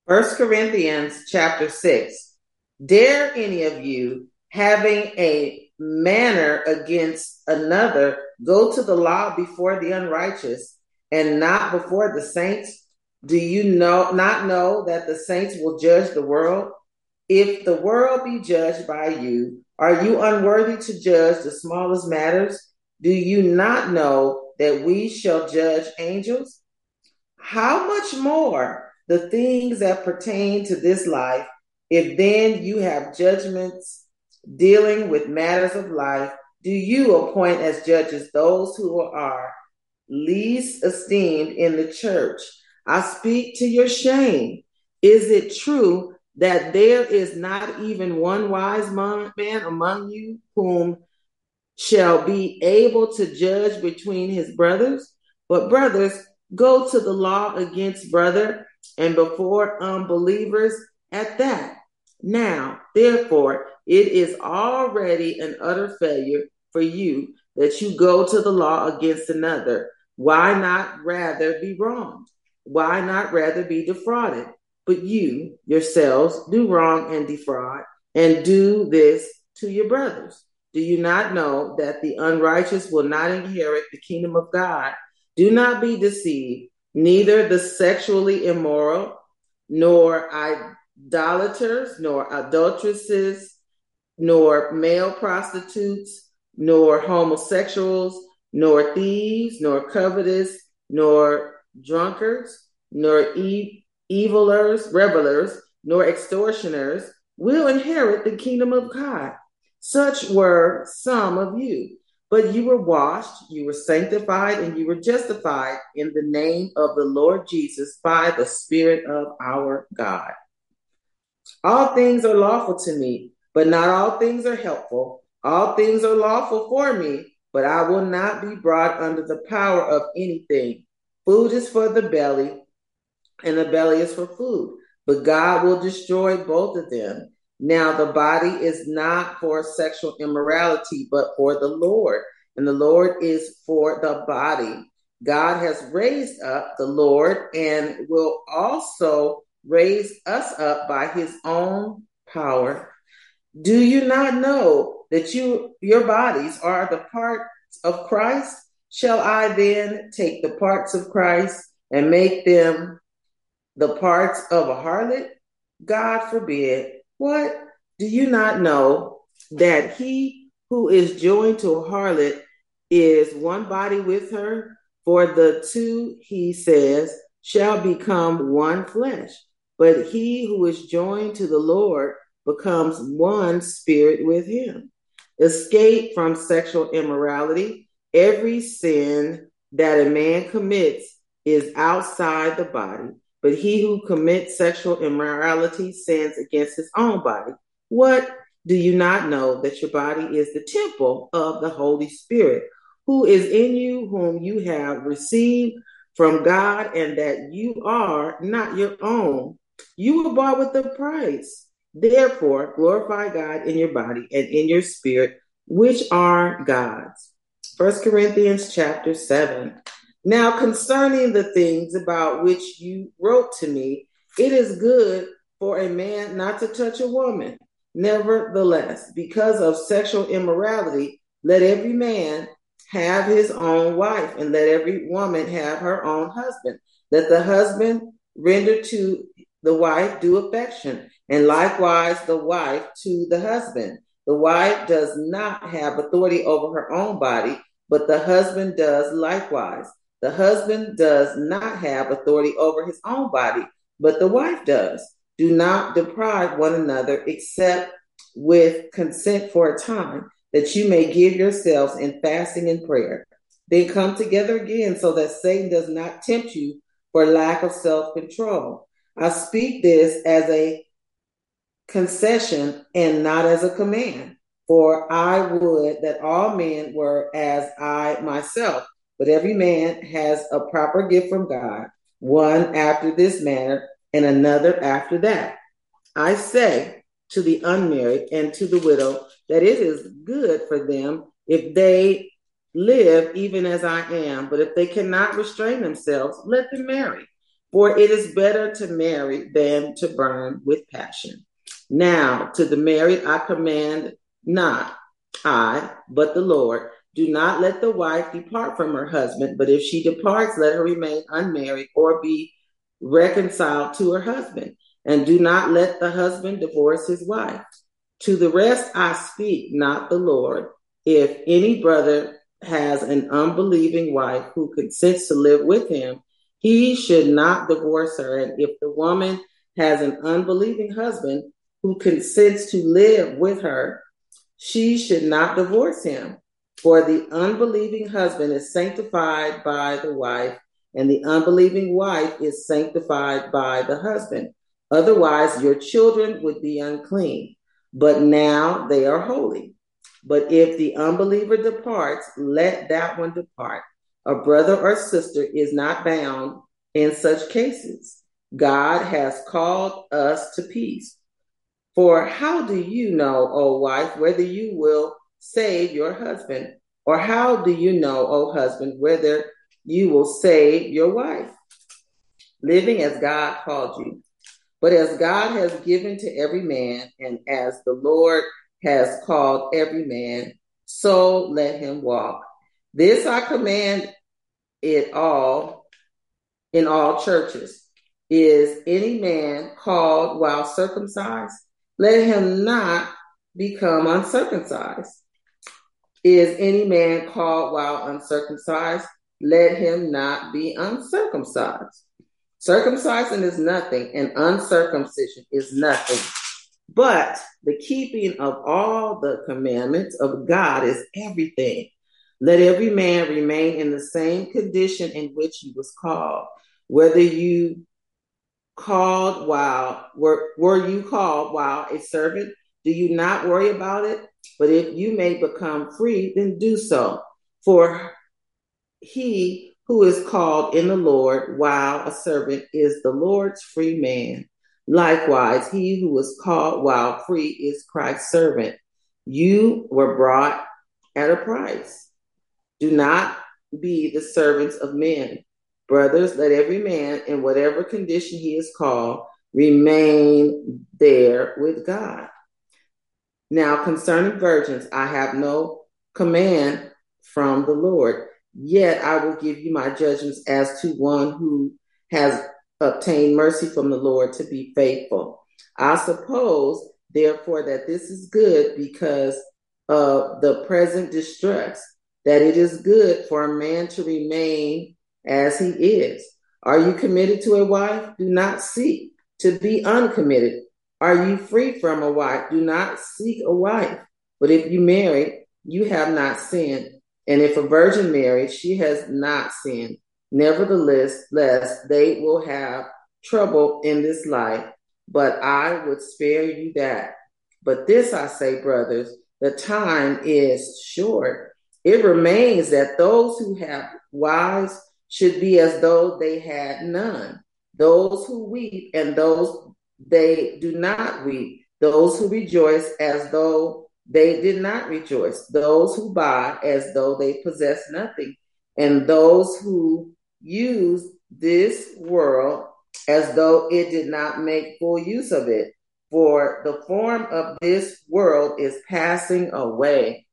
First Corinthians chapter 6. Dare any of you, having a manner against another, go to the law before the unrighteous and not before the saints? Do you not know that the saints will judge the world? If the world be judged by you, are you unworthy to judge the smallest matters? Do you not know that we shall judge angels? How much more the things that pertain to this life? If then you have judgments dealing with matters of life, do you appoint as judges those who are least esteemed in the church? I speak to your shame. Is it true that there is not even one wise man among you whom shall be able to judge between his brothers? But brothers, go to the law against brother and before unbelievers at that. Now, therefore, it is already an utter failure for you that you go to the law against another. Why not rather be wronged? Why not rather be defrauded? But you yourselves do wrong and defraud, and do this to your brothers. Do you not know that the unrighteous will not inherit the kingdom of God? Do not be deceived. Neither the sexually immoral, nor idolaters, nor adulteresses, nor male prostitutes, nor homosexuals, nor thieves, nor covetous, nor drunkards, nor revelers, nor extortioners will inherit the kingdom of God. Such were some of you, but you were washed, you were sanctified, and you were justified in the name of the Lord Jesus by the Spirit of our God. All things are lawful to me, but not all things are helpful. All things are lawful for me, but I will not be brought under the power of anything. Food is for the belly, and the belly is for food, but God will destroy both of them. Now, the body is not for sexual immorality, but for the Lord, and the Lord is for the body. God has raised up the Lord and will also raise us up by his own power. Do you not know that your bodies are the parts of Christ? Shall I then take the parts of Christ and make them the parts of a harlot? God forbid. What? Do you not know that he who is joined to a harlot is one body with her? For the two, he says, shall become one flesh. But he who is joined to the Lord becomes one spirit with him. Escape from sexual immorality. Every sin that a man commits is outside the body, but he who commits sexual immorality sins against his own body. What? Do you not know that your body is the temple of the Holy Spirit, who is in you, whom you have received from God, and that you are not your own? You were bought with a price. Therefore, glorify God in your body and in your spirit, which are God's. 1 Corinthians chapter 7. Now, concerning the things about which you wrote to me, it is good for a man not to touch a woman. Nevertheless, because of sexual immorality, let every man have his own wife, and let every woman have her own husband. Let the husband render to the wife due affection, and likewise the wife to the husband. The wife does not have authority over her own body, but the husband does likewise. The husband does not have authority over his own body, but the wife does. Do not deprive one another except with consent for a time, that you may give yourselves in fasting and prayer. Then come together again so that Satan does not tempt you for lack of self-control. I speak this as a concession and not as a command, for I would that all men were as I myself. But every man has a proper gift from God, one after this manner, and another after that. I say to the unmarried and to the widow that it is good for them if they live even as I am, but if they cannot restrain themselves, let them marry. For it is better to marry than to burn with passion. Now, to the married I command not I, but the Lord, do not let the wife depart from her husband, but if she departs, let her remain unmarried or be reconciled to her husband. And do not let the husband divorce his wife. To the rest I speak, not the Lord. If any brother has an unbelieving wife who consents to live with him, he should not divorce her. And if the woman has an unbelieving husband who consents to live with her, she should not divorce him. For the unbelieving husband is sanctified by the wife, and the unbelieving wife is sanctified by the husband. Otherwise, your children would be unclean, but now they are holy. But if the unbeliever departs, let that one depart. A brother or sister is not bound in such cases. God has called us to peace. For how do you know, O wife, whether you will save your husband? Or how do you know, O husband, whether you will save your wife? Living as God called you. But as God has given to every man, and as the Lord has called every man, so let him walk. This I command it all in all churches. Is any man called while circumcised? Let him not become uncircumcised. Is any man called while uncircumcised? Let him not be uncircumcised. Circumcision is nothing, and uncircumcision is nothing. But the keeping of all the commandments of God is everything. Let every man remain in the same condition in which he was called. Whether you were you called while a servant? Do you not worry about it? But if you may become free, then do so. For he who is called in the Lord while a servant is the Lord's free man. Likewise, he who was called while free is Christ's servant. You were bought at a price. Do not be the servants of men. Brothers, let every man, in whatever condition he is called, remain there with God. Now, concerning virgins, I have no command from the Lord, yet I will give you my judgments as to one who has obtained mercy from the Lord to be faithful. I suppose, therefore, that this is good because of the present distress, that it is good for a man to remain as he is. Are you committed to a wife? Do not seek to be uncommitted. Are you free from a wife? Do not seek a wife. But if you marry, you have not sinned. And if a virgin marries, she has not sinned. Nevertheless, they will have trouble in this life, but I would spare you that. But this I say, brothers, the time is short. It remains that those who have wives should be as though they had none. Those who weep and those they do not weep. Those who rejoice as though they did not rejoice. Those who buy as though they possess nothing. And those who use this world as though it did not make full use of it. For the form of this world is passing away.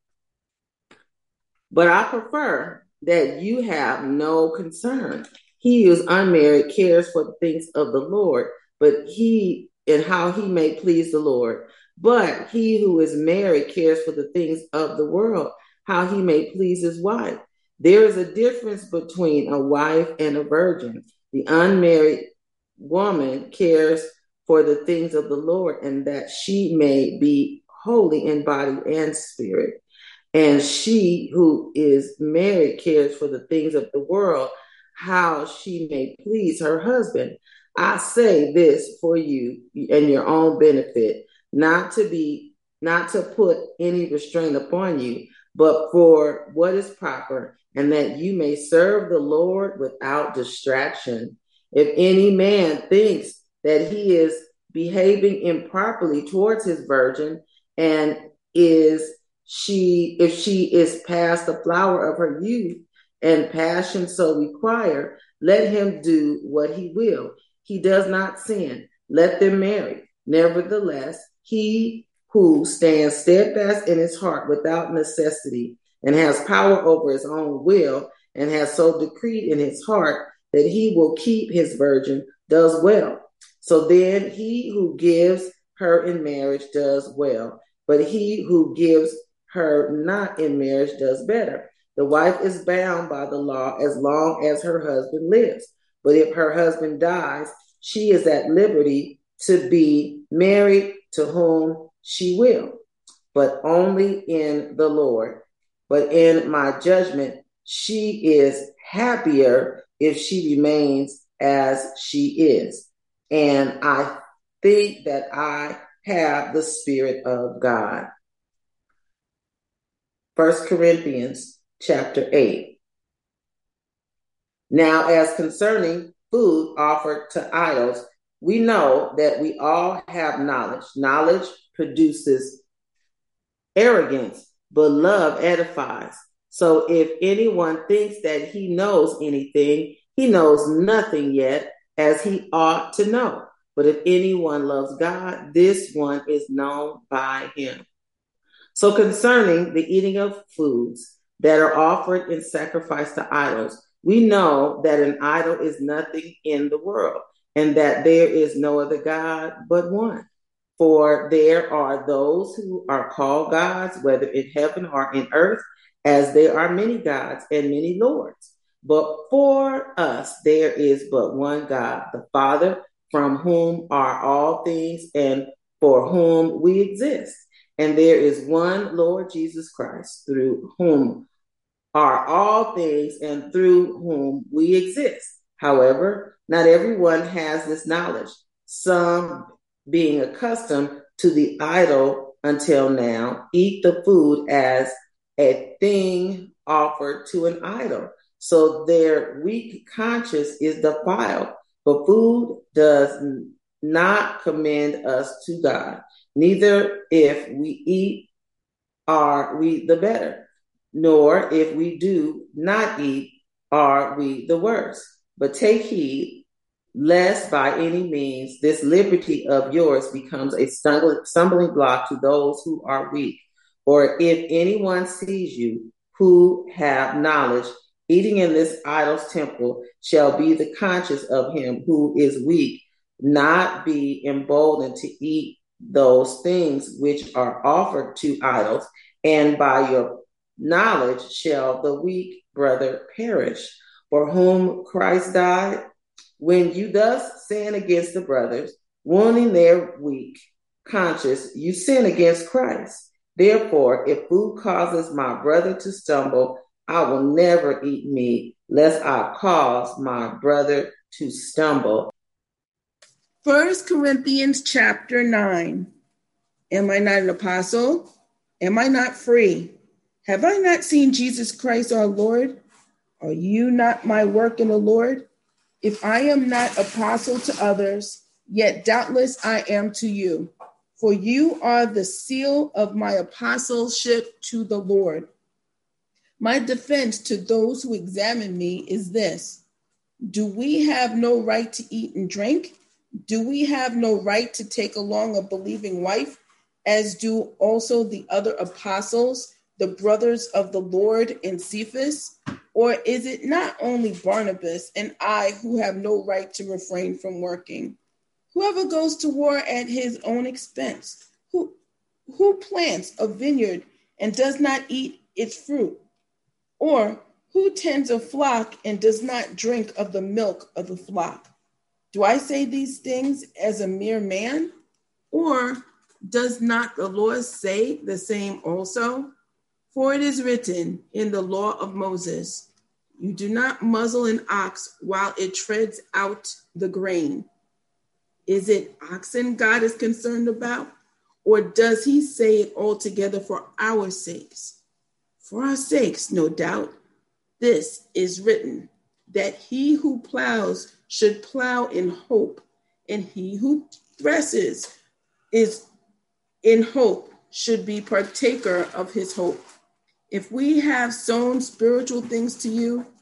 But I prefer that you have no concern. He who is unmarried cares for the things of the Lord, but he and how he may please the Lord. But he who is married cares for the things of the world, how he may please his wife. There is a difference between a wife and a virgin. The unmarried woman cares for the things of the Lord, and that she may be holy in body and spirit. And she who is married cares for the things of the world, how she may please her husband. I say this for you and your own benefit, not to put any restraint upon you, but for what is proper, and that you may serve the Lord without distraction. If any man thinks that he is behaving improperly towards his virgin, and if she is past the flower of her youth, and passion so require, Let him do what he will. He does not sin. Let them marry. Nevertheless, he who stands steadfast in his heart without necessity and has power over his own will and has so decreed in his heart that he will keep his virgin does well. So then he who gives her in marriage does well, but he who gives her not in marriage does better. The wife is bound by the law as long as her husband lives. But if her husband dies, she is at liberty to be married to whom she will, but only in the Lord. But in my judgment, she is happier if she remains as she is. And I think that I have the Spirit of God. 1 Corinthians chapter 8. Now, as concerning food offered to idols, we know that we all have knowledge. Knowledge produces arrogance, but love edifies. So if anyone thinks that he knows anything, he knows nothing yet, as he ought to know. But if anyone loves God, this one is known by him. So concerning the eating of foods that are offered in sacrifice to idols, we know that an idol is nothing in the world, and that there is no other God but one. For there are those who are called gods, whether in heaven or in earth, as there are many gods and many lords. But for us there is but one God, the Father, from whom are all things and for whom we exist. And there is one Lord Jesus Christ, through whom are all things and through whom we exist. However, not everyone has this knowledge. Some, being accustomed to the idol until now, eat the food as a thing offered to an idol. So their weak conscience is defiled. But food does not commend us to God. Neither if we eat are we the better, nor if we do not eat are we the worse. But take heed, lest by any means this liberty of yours becomes a stumbling block to those who are weak. Or if anyone sees you who have knowledge eating in this idol's temple, shall be the conscience of him who is weak, not be emboldened to eat those things which are offered to idols, and by your knowledge shall the weak brother perish, for whom Christ died. When you thus sin against the brothers, wounding their weak conscience, you sin against Christ. Therefore, if food causes my brother to stumble, I will never eat meat, lest I cause my brother to stumble. 1 Corinthians chapter 9. Am I not an apostle? Am I not free? Have I not seen Jesus Christ our Lord? Are you not my work in the Lord? If I am not apostle to others, yet doubtless I am to you. For you are the seal of my apostleship to the Lord. My defense to those who examine me is this: do we have no right to eat and drink? Do we have no right to take along a believing wife, as do also the other apostles, the brothers of the Lord and Cephas? Or is it not only Barnabas and I who have no right to refrain from working? Whoever goes to war at his own expense, who plants a vineyard and does not eat its fruit? Or who tends a flock and does not drink of the milk of the flock? Do I say these things as a mere man? Or does not the law say the same also? For it is written in the law of Moses, you do not muzzle an ox while it treads out the grain. Is it oxen God is concerned about? Or does he say it altogether for our sakes? For our sakes, no doubt. This is written, that he who plows should plow in hope, and he who threshes is in hope should be partaker of his hope. If we have sown spiritual things to you,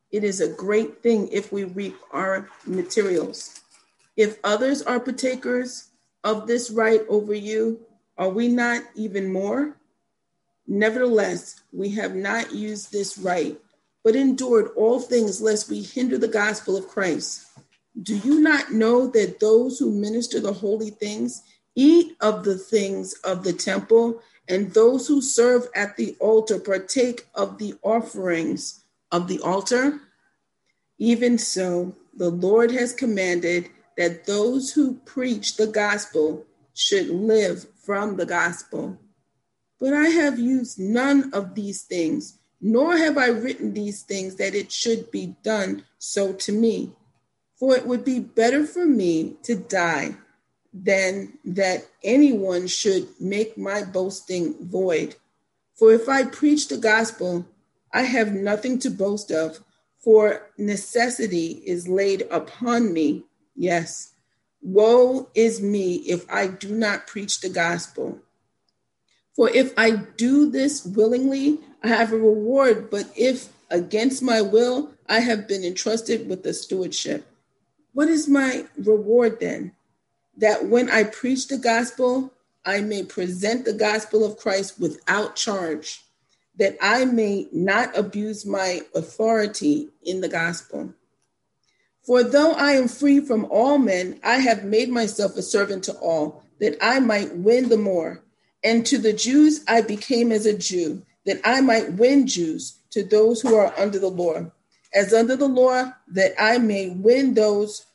It is a great thing if we reap our materials. If others are partakers of this right over you, are we not even more? Nevertheless, we have not used this right, but endured all things lest we hinder the gospel of Christ. Do you not know that those who minister the holy things eat of the things of the temple, and those who serve at the altar partake of the offerings of the altar? Even so, the Lord has commanded that those who preach the gospel should live from the gospel. But I have used none of these things, nor have I written these things that it should be done so to me. For it would be better for me to die than that anyone should make my boasting void. For if I preach the gospel, I have nothing to boast of, for necessity is laid upon me. Yes, woe is me if I do not preach the gospel. For if I do this willingly, I have a reward, but if against my will, I have been entrusted with the stewardship. What is my reward then? That when I preach the gospel, I may present the gospel of Christ without charge, that I may not abuse my authority in the gospel. For though I am free from all men, I have made myself a servant to all, that I might win the more. And to the Jews I became as a Jew, that I might win Jews, to those who are under the law, as under the law, that I might win those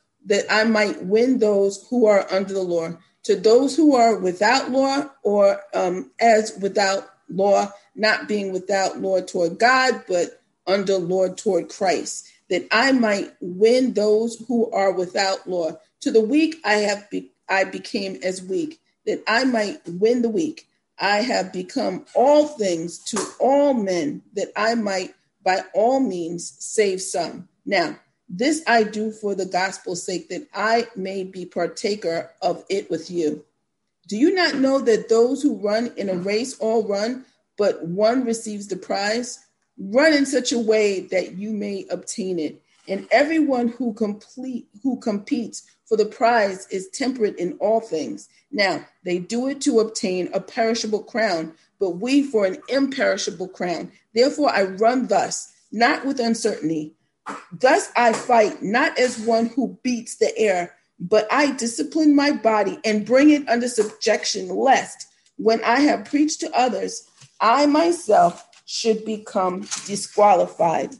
who are under the law. To those who are without law, or as without law, not being without law toward God, but under law toward Christ, that I might win those who are without law. To the weak I became as weak, that I might win the weak. I have become all things to all men, that I might by all means save some. Now, this I do for the gospel's sake, that I may be partaker of it with you. Do you not know that those who run in a race all run, but one receives the prize? Run in such a way that you may obtain it. And everyone who competes for the prize is temperate in all things. Now, they do it to obtain a perishable crown, but we for an imperishable crown. Therefore, I run thus, not with uncertainty. Thus I fight, not as one who beats the air, but I discipline my body and bring it under subjection, lest when I have preached to others, I myself should become disqualified.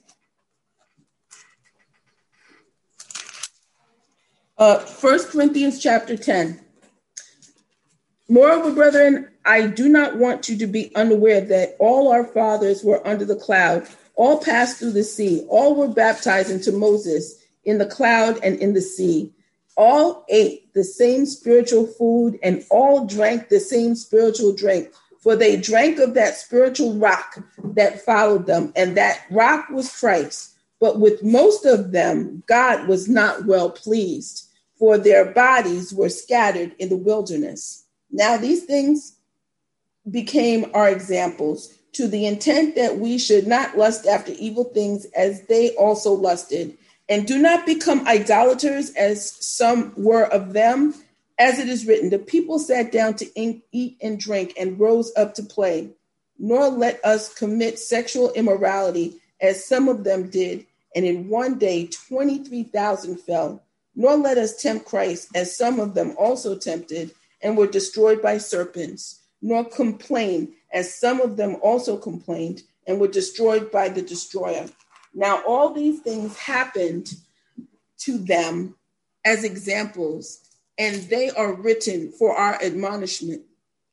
1 Corinthians chapter 10. Moreover, brethren, I do not want you to be unaware that all our fathers were under the cloud, all passed through the sea, all were baptized into Moses in the cloud and in the sea. All ate the same spiritual food and all drank the same spiritual drink, for they drank of that spiritual rock that followed them, and that rock was Christ. But with most of them, God was not well pleased, for their bodies were scattered in the wilderness. Now these things became our examples, to the intent that we should not lust after evil things as they also lusted. And do not become idolaters as some were of them. As it is written, the people sat down to eat and drink and rose up to play. Nor let us commit sexual immorality as some of them did. And in one day, 23,000 fell. Nor let us tempt Christ as some of them also tempted and were destroyed by serpents. Nor complain as some of them also complained and were destroyed by the destroyer. Now, all these things happened to them as examples, and they are written for our admonition,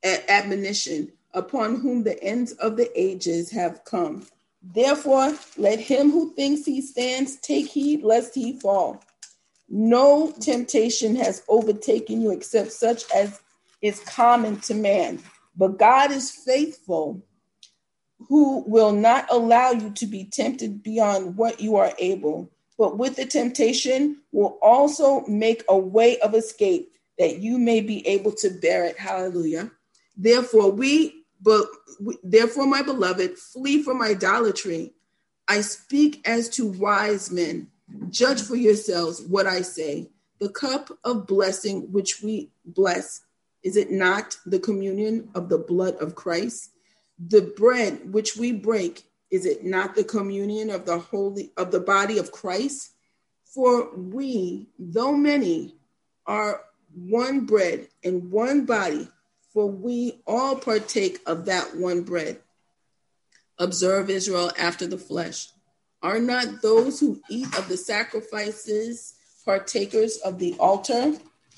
upon whom the ends of the ages have come. Therefore, let him who thinks he stands take heed lest he fall. No temptation has overtaken you except such as is common to man. But God is faithful, who will not allow you to be tempted beyond what you are able, but with the temptation will also make a way of escape that you may be able to bear it. Hallelujah. Therefore, my beloved, flee from idolatry. I speak as to wise men. Judge for yourselves what I say. The cup of blessing which we bless, is it not the communion of the blood of Christ? The bread which we break, is it not the communion of the body of Christ? For we, though many, are one bread and one body, for we all partake of that one bread. Observe, Israel, after the flesh. Are not those who eat of the sacrifices partakers of the altar?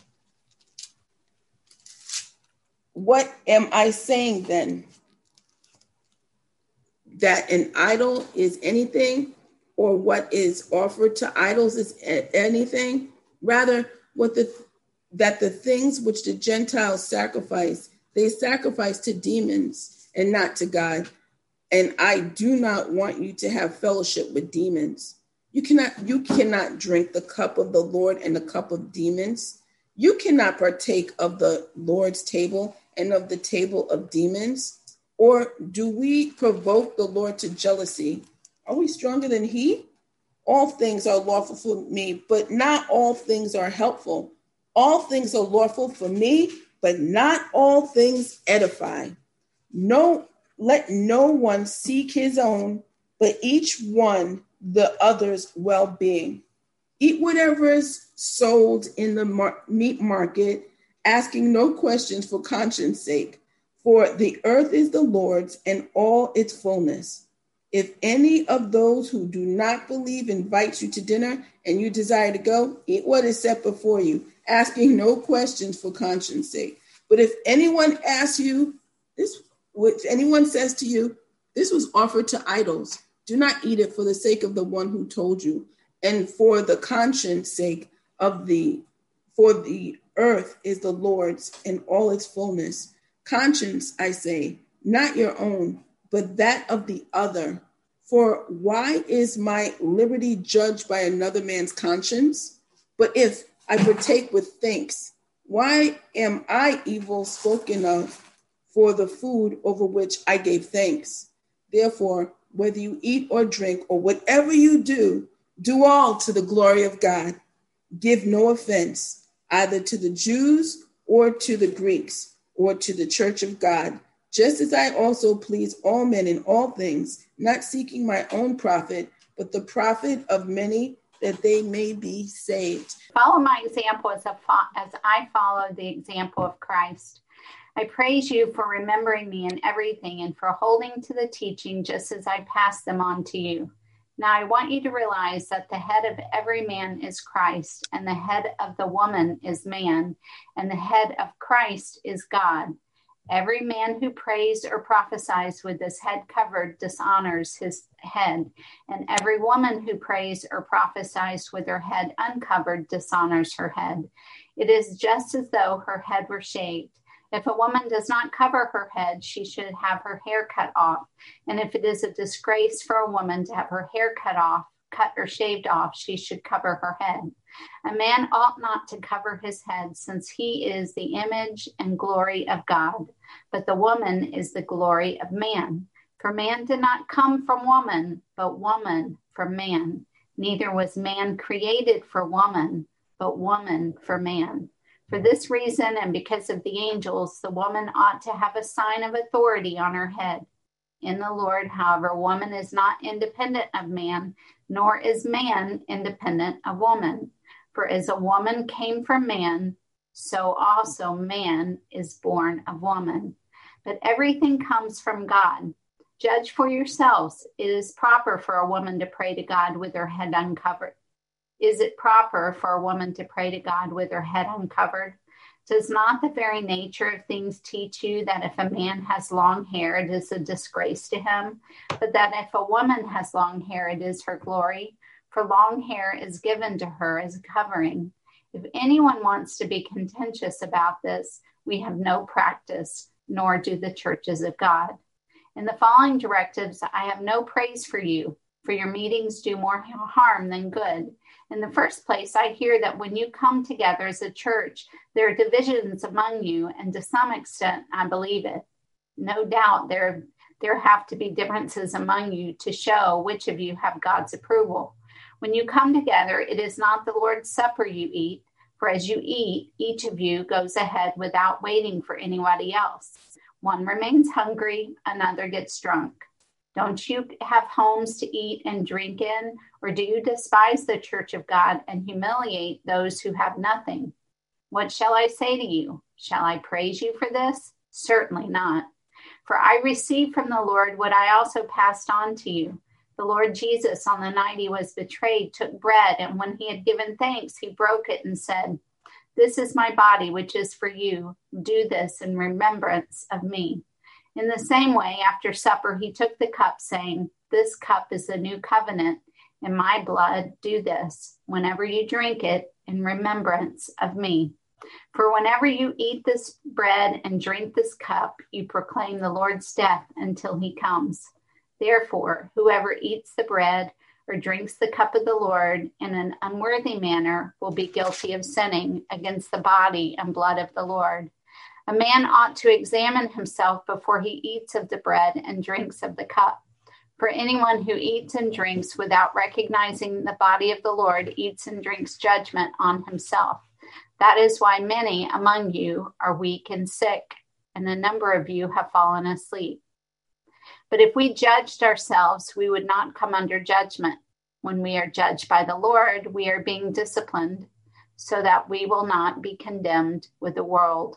What am I saying then? That an idol is anything, or what is offered to idols is anything? Rather, that the things which the Gentiles sacrifice, they sacrifice to demons and not to God. And I do not want you to have fellowship with demons. You cannot drink the cup of the Lord and the cup of demons. You cannot partake of the Lord's table and of the table of demons. Or do we provoke the Lord to jealousy? Are we stronger than he? All things are lawful for me, but not all things are helpful. All things are lawful for me, but not all things edify. Let no one seek his own, but each one the other's well-being. Eat whatever is sold in the meat market, asking no questions for conscience sake. For the earth is the Lord's and all its fullness. If any of those who do not believe invites you to dinner and you desire to go, eat what is set before you, asking no questions for conscience sake. But if anyone asks you this, if anyone says to you, this was offered to idols, do not eat it for the sake of the one who told you, and for the conscience sake for the earth is the Lord's and all its fullness. Conscience, I say, not your own, but that of the other. For why is my liberty judged by another man's conscience? But if I partake with thanks, why am I evil spoken of for the food over which I gave thanks? Therefore, whether you eat or drink or whatever you do, do all to the glory of God. Give no offense, either to the Jews or to the Greeks or to the church of God, just as I also please all men in all things, not seeking my own profit, but the profit of many, that they may be saved. Follow my example as I follow the example of Christ. I praise you for remembering me in everything and for holding to the teaching just as I pass them on to you. Now I want you to realize that the head of every man is Christ, and the head of the woman is man, and the head of Christ is God. Every man who prays or prophesies with his head covered dishonors his head, and every woman who prays or prophesies with her head uncovered dishonors her head. It is just as though her head were shaved. If a woman does not cover her head, she should have her hair cut off. And if it is a disgrace for a woman to have her hair cut or shaved off, she should cover her head. A man ought not to cover his head, since he is the image and glory of God, but the woman is the glory of man. For man did not come from woman, but woman from man. Neither was man created for woman, but woman for man. For this reason, and because of the angels, the woman ought to have a sign of authority on her head. In the Lord, however, woman is not independent of man, nor is man independent of woman. For as a woman came from man, so also man is born of woman. But everything comes from God. Judge for yourselves. It is proper for a woman to pray to God with her head uncovered. Is it proper for a woman to pray to God with her head uncovered? Does not the very nature of things teach you that if a man has long hair, it is a disgrace to him, but that if a woman has long hair, it is her glory? For long hair is given to her as a covering. If anyone wants to be contentious about this, we have no practice, nor do the churches of God. In the following directives, I have no praise for you, for your meetings do more harm than good. In the first place, I hear that when you come together as a church, there are divisions among you, and to some extent, I believe it. No doubt there There have to be differences among you to show which of you have God's approval. When you come together, it is not the Lord's Supper you eat, for as you eat, each of you goes ahead without waiting for anybody else. One remains hungry, another gets drunk. Don't you have homes to eat and drink in, or do you despise the church of God and humiliate those who have nothing? What shall I say to you? Shall I praise you for this? Certainly not. For I received from the Lord what I also passed on to you. The Lord Jesus, on the night he was betrayed, took bread, and when he had given thanks, he broke it and said, "This is my body, which is for you. Do this in remembrance of me." In the same way, after supper, he took the cup, saying, "This cup is the new covenant in my blood. Do this, whenever you drink it, in remembrance of me. For whenever you eat this bread and drink this cup, you proclaim the Lord's death until he comes. Therefore, whoever eats the bread or drinks the cup of the Lord in an unworthy manner will be guilty of sinning against the body and blood of the Lord. A man ought to examine himself before he eats of the bread and drinks of the cup. For anyone who eats and drinks without recognizing the body of the Lord eats and drinks judgment on himself. That is why many among you are weak and sick, and a number of you have fallen asleep. But if we judged ourselves, we would not come under judgment. When we are judged by the Lord, we are being disciplined, so that we will not be condemned with the world.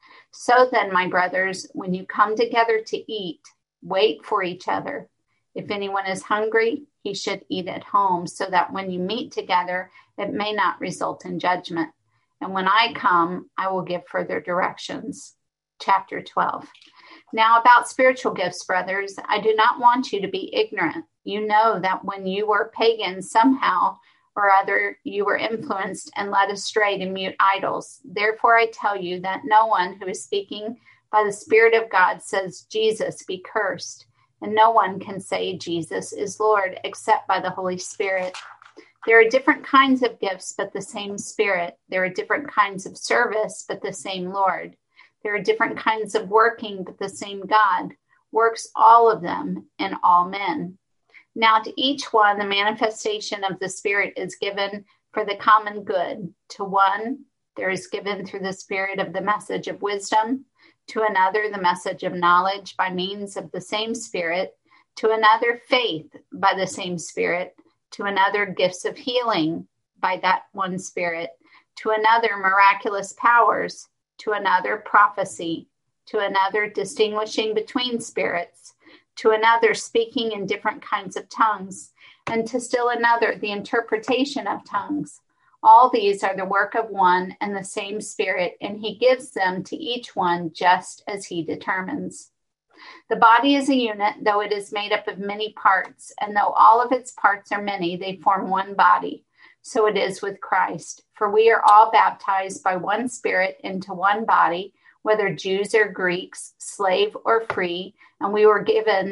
So then, my brothers, when you come together to eat, wait for each other. If anyone is hungry, he should eat at home, so that when you meet together, it may not result in judgment. And when I come, I will give further directions. Chapter 12. Now about spiritual gifts, brothers, I do not want you to be ignorant. You know that when you were pagans, somehow or other, you were influenced and led astray to mute idols. Therefore, I tell you that no one who is speaking by the Spirit of God says, "Jesus be cursed." And no one can say Jesus is Lord except by the Holy Spirit. There are different kinds of gifts, but the same Spirit. There are different kinds of service, but the same Lord. There are different kinds of working, but the same God works all of them in all men. Now to each one, the manifestation of the Spirit is given for the common good. To one, there is given through the Spirit of the message of wisdom, to another, the message of knowledge by means of the same Spirit, to another, faith by the same Spirit, to another, gifts of healing by that one Spirit, to another, miraculous powers, to another, prophecy, to another, distinguishing between spirits, to another, speaking in different kinds of tongues, and to still another, the interpretation of tongues. All these are the work of one and the same Spirit, and he gives them to each one just as he determines. The body is a unit, though it is made up of many parts, and though all of its parts are many, they form one body. So it is with Christ. For we are all baptized by one Spirit into one body, whether Jews or Greeks, slave or free, and we were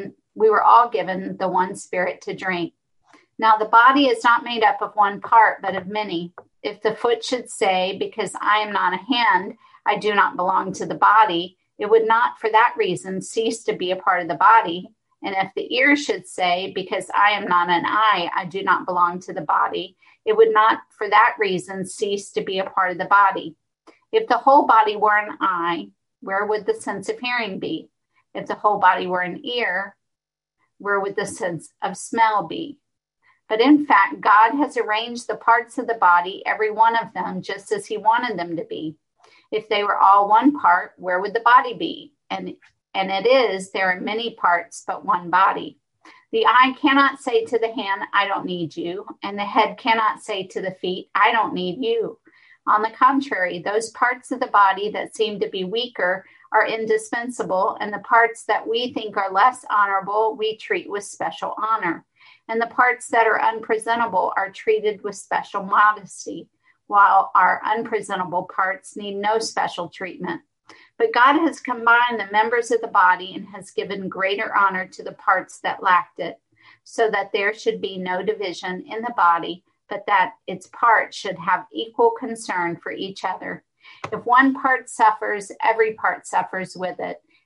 all given the one Spirit to drink. Now the body is not made up of one part, but of many. If the foot should say, because I am not a hand, I do not belong to the body, it would not for that reason cease to be a part of the body. And if the ear should say, because I am not an eye, I do not belong to the body, it would not for that reason cease to be a part of the body. If the whole body were an eye, where would the sense of hearing be? If the whole body were an ear, where would the sense of smell be? But in fact, God has arranged the parts of the body, every one of them, just as he wanted them to be. If they were all one part, where would the body be? And it is, there are many parts, but one body. The eye cannot say to the hand, I don't need you. And the head cannot say to the feet, I don't need you. On the contrary, those parts of the body that seem to be weaker are indispensable, and the parts that we think are less honorable, we treat with special honor. And the parts that are unpresentable are treated with special modesty, while our unpresentable parts need no special treatment. But God has combined the members of the body and has given greater honor to the parts that lacked it, so that there should be no division in the body, but that its parts should have equal concern for each other. If one part suffers, every part suffers with it.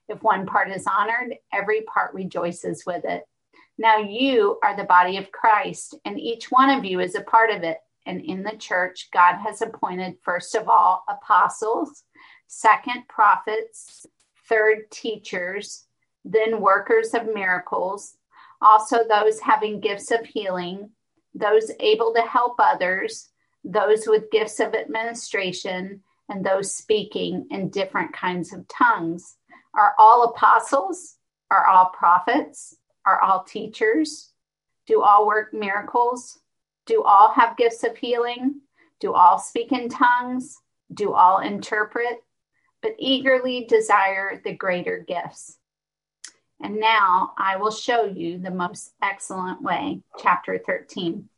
If one part is honored, every part rejoices with it. Now you are the body of Christ, and each one of you is a part of it. And in the church, God has appointed, first of all, apostles, second, prophets, third, teachers, then workers of miracles, also those having gifts of healing, those able to help others, those with gifts of administration, and those speaking in different kinds of tongues. Are all apostles? Are all prophets? Are all teachers? Do all work miracles? Do all have gifts of healing? Do all speak in tongues? Do all interpret? But eagerly desire the greater gifts. And now I will show you the most excellent way. Chapter 13.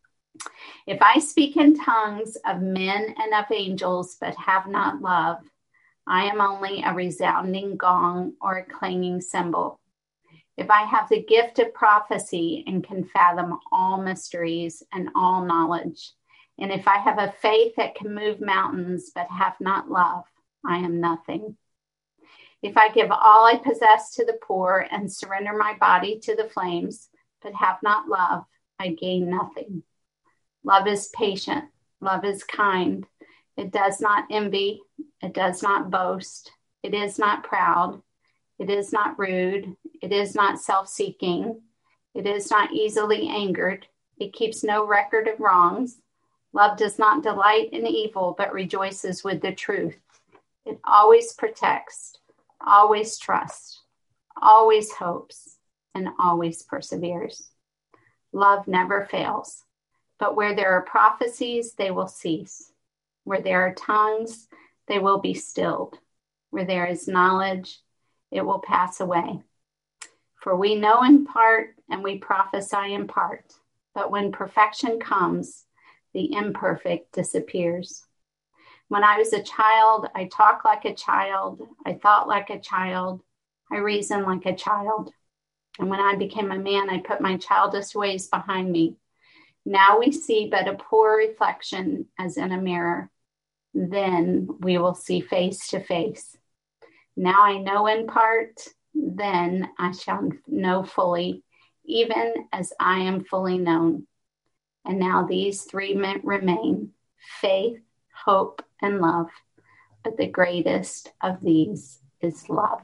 If I speak in tongues of men and of angels, but have not love, I am only a resounding gong or a clanging cymbal. If I have the gift of prophecy and can fathom all mysteries and all knowledge, and if I have a faith that can move mountains but have not love, I am nothing. If I give all I possess to the poor and surrender my body to the flames, but have not love, I gain nothing. Love is patient. Love is kind. It does not envy. It does not boast. It is not proud. It is not rude. It is not self-seeking. It is not easily angered. It keeps no record of wrongs. Love does not delight in evil, but rejoices with the truth. It always protects, always trusts, always hopes, and always perseveres. Love never fails, but where there are prophecies, they will cease. Where there are tongues, they will be stilled. Where there is knowledge, it will pass away. For we know in part and we prophesy in part, but when perfection comes, the imperfect disappears. When I was a child, I talked like a child, I thought like a child, I reasoned like a child. And when I became a man, I put my childish ways behind me. Now we see but a poor reflection as in a mirror. Then we will see face to face. Now I know in part, then I shall know fully, even as I am fully known. And now these three remain, faith, hope, and love. But the greatest of these is love.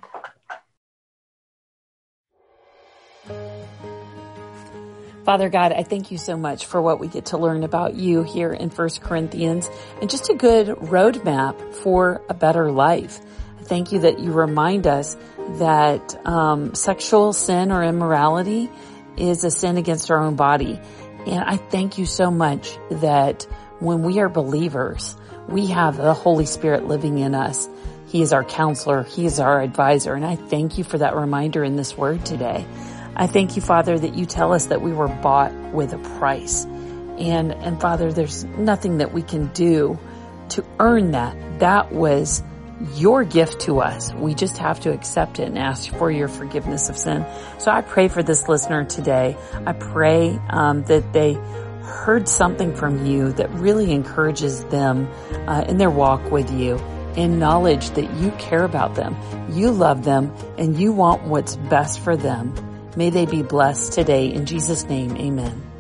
Father God, I thank you so much for what we get to learn about you here in 1 Corinthians and just a good roadmap for a better life. I thank you that you remind us that sexual sin or immorality is a sin against our own body. And I thank you so much that when we are believers, we have the Holy Spirit living in us. He is our counselor. He is our advisor. And I thank you for that reminder in this word today. I thank you, Father, that you tell us that we were bought with a price. And Father, there's nothing that we can do to earn that. That was your gift to us. We just have to accept it and ask for your forgiveness of sin. So I pray for this listener today. I pray that they heard something from you that really encourages them in their walk with you, in knowledge that you care about them, you love them, and you want what's best for them. May they be blessed today. In Jesus' name, amen.